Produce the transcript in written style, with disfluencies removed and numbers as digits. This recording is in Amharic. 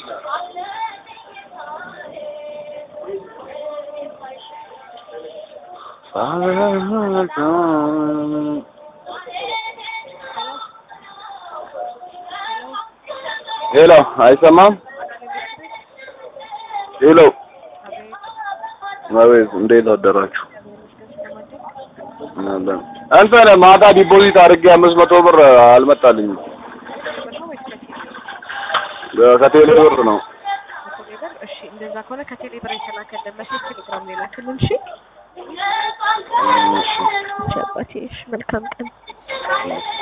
ሄሎ አይሰማም ሄሎ ማለት እንዴት አደራችሁ አንተ ማታ ዲፖዚት አድርጌ 500 ብር አልመጣልኝም ከቴሌ ብር ነው እሺ እንደዛ ከሆነ ከቴሌ ብር የተላከልን መሴጅ ቴሌግራም ላይ ላክልን እሺ ሸባቴ መልካም ቀን